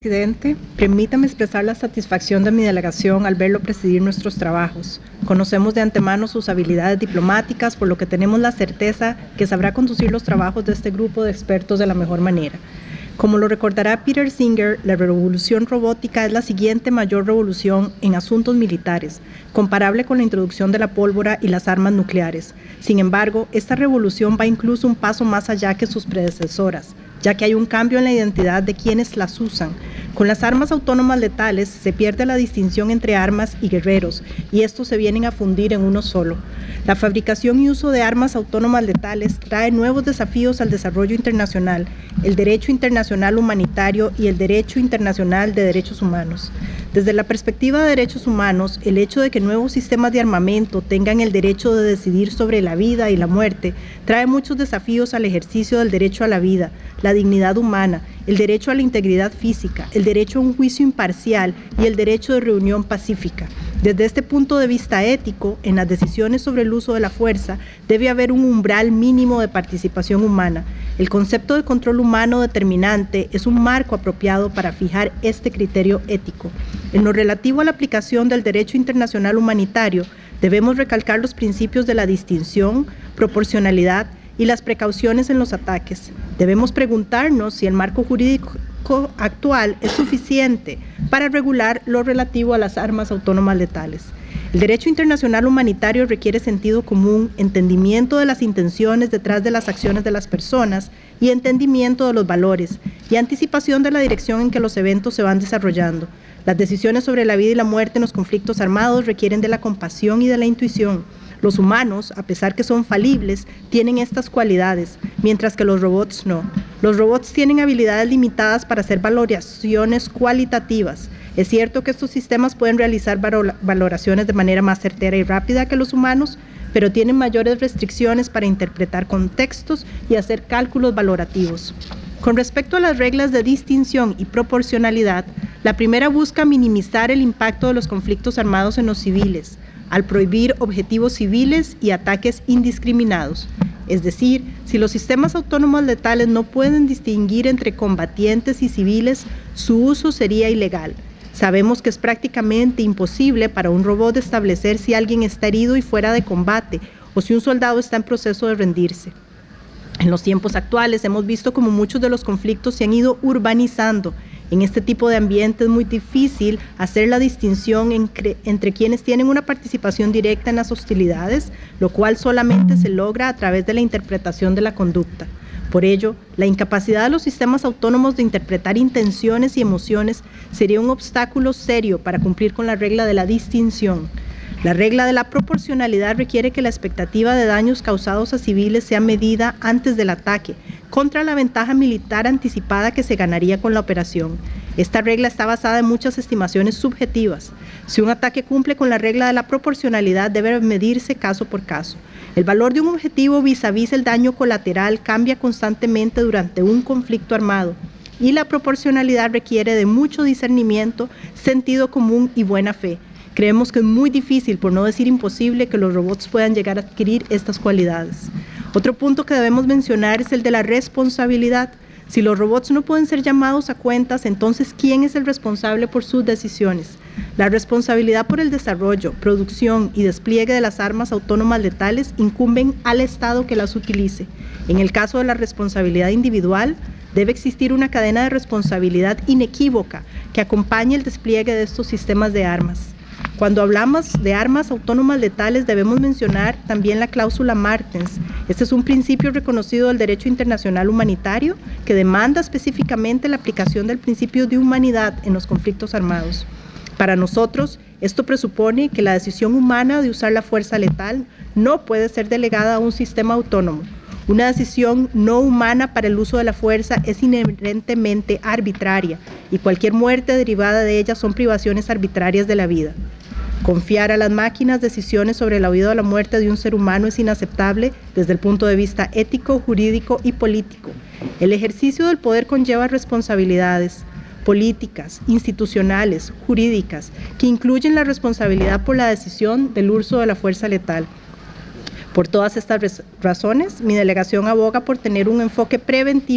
Presidente, permítame expresar la satisfacción de mi delegación al verlo presidir nuestros trabajos. Conocemos de antemano sus habilidades diplomáticas, por lo que tenemos la certeza que sabrá conducir los trabajos de este grupo de expertos de la mejor manera. Como lo recordará Peter Singer, la revolución robótica es la siguiente mayor revolución en asuntos militares, comparable con la introducción de la pólvora y las armas nucleares. Sin embargo, esta revolución va incluso un paso más allá que sus predecesoras, ya que hay un cambio en la identidad de quienes las usan. Con las armas autónomas letales se pierde la distinción entre armas y guerreros, y estos se vienen a fundir en uno solo. La fabricación y uso de armas autónomas letales trae nuevos desafíos al desarrollo internacional, el derecho internacional humanitario y el derecho internacional de derechos humanos. Desde la perspectiva de derechos humanos, el hecho de que nuevos sistemas de armamento tengan el derecho de decidir sobre la vida y la muerte trae muchos desafíos al ejercicio del derecho a la vida, la dignidad humana, el derecho a la integridad física, el derecho a un juicio imparcial y el derecho de reunión pacífica. Desde este punto de vista ético, en las decisiones sobre el uso de la fuerza, debe haber un umbral mínimo de participación humana. El concepto de control humano determinante es un marco apropiado para fijar este criterio ético. En lo relativo a la aplicación del derecho internacional humanitario, debemos recalcar los principios de la distinción, proporcionalidad y las precauciones en los ataques. Debemos preguntarnos si el marco jurídico actual es suficiente para regular lo relativo a las armas autónomas letales. El derecho internacional humanitario requiere sentido común, entendimiento de las intenciones detrás de las acciones de las personas y entendimiento de los valores y anticipación de la dirección en que los eventos se van desarrollando. Las decisiones sobre la vida y la muerte en los conflictos armados requieren de la compasión y de la intuición. Los humanos, a pesar que son falibles, tienen estas cualidades, mientras que los robots no. Los robots tienen habilidades limitadas para hacer valoraciones cualitativas. Es cierto que estos sistemas pueden realizar valoraciones de manera más certera y rápida que los humanos, pero tienen mayores restricciones para interpretar contextos y hacer cálculos valorativos. Con respecto a las reglas de distinción y proporcionalidad, la primera busca minimizar el impacto de los conflictos armados en los civiles, al prohibir objetivos civiles y ataques indiscriminados. Es decir, si los sistemas autónomos letales no pueden distinguir entre combatientes y civiles, su uso sería ilegal. Sabemos que es prácticamente imposible para un robot establecer si alguien está herido y fuera de combate o si un soldado está en proceso de rendirse. En los tiempos actuales hemos visto como muchos de los conflictos se han ido urbanizando. En este tipo de ambiente es muy difícil hacer la distinción entre quienes tienen una participación directa en las hostilidades, lo cual solamente se logra a través de la interpretación de la conducta. Por ello, la incapacidad de los sistemas autónomos de interpretar intenciones y emociones sería un obstáculo serio para cumplir con la regla de la distinción. La regla de la proporcionalidad requiere que la expectativa de daños causados a civiles sea medida antes del ataque, contra la ventaja militar anticipada que se ganaría con la operación. Esta regla está basada en muchas estimaciones subjetivas. Si un ataque cumple con la regla de la proporcionalidad, debe medirse caso por caso. El valor de un objetivo vis a vis el daño colateral cambia constantemente durante un conflicto armado, y la proporcionalidad requiere de mucho discernimiento, sentido común y buena fe. Creemos que es muy difícil, por no decir imposible, que los robots puedan llegar a adquirir estas cualidades. Otro punto que debemos mencionar es el de la responsabilidad. Si los robots no pueden ser llamados a cuentas, entonces ¿quién es el responsable por sus decisiones? La responsabilidad por el desarrollo, producción y despliegue de las armas autónomas letales incumben al Estado que las utilice. En el caso de la responsabilidad individual, debe existir una cadena de responsabilidad inequívoca que acompañe el despliegue de estos sistemas de armas. Cuando hablamos de armas autónomas letales, debemos mencionar también la cláusula Martens. Este es un principio reconocido del derecho internacional humanitario que demanda específicamente la aplicación del principio de humanidad en los conflictos armados. Para nosotros, esto presupone que la decisión humana de usar la fuerza letal no puede ser delegada a un sistema autónomo. Una decisión no humana para el uso de la fuerza es inherentemente arbitraria y cualquier muerte derivada de ella son privaciones arbitrarias de la vida. Confiar a las máquinas decisiones sobre la vida o la muerte de un ser humano es inaceptable desde el punto de vista ético, jurídico y político. El ejercicio del poder conlleva responsabilidades políticas, institucionales, jurídicas, que incluyen la responsabilidad por la decisión del uso de la fuerza letal. Por todas estas razones, mi delegación aboga por tener un enfoque preventivo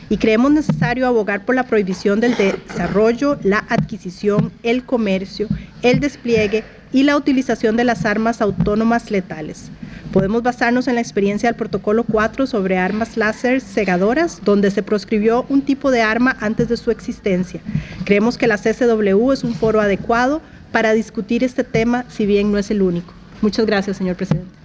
y creemos necesario abogar por la prohibición del desarrollo, la adquisición, el comercio, el despliegue y la utilización de las armas autónomas letales. Podemos basarnos en la experiencia del Protocolo 4 sobre armas láser cegadoras, donde se proscribió un tipo de arma antes de su existencia. Creemos que la CCW es un foro adecuado para discutir este tema, si bien no es el único. Muchas gracias, señor presidente.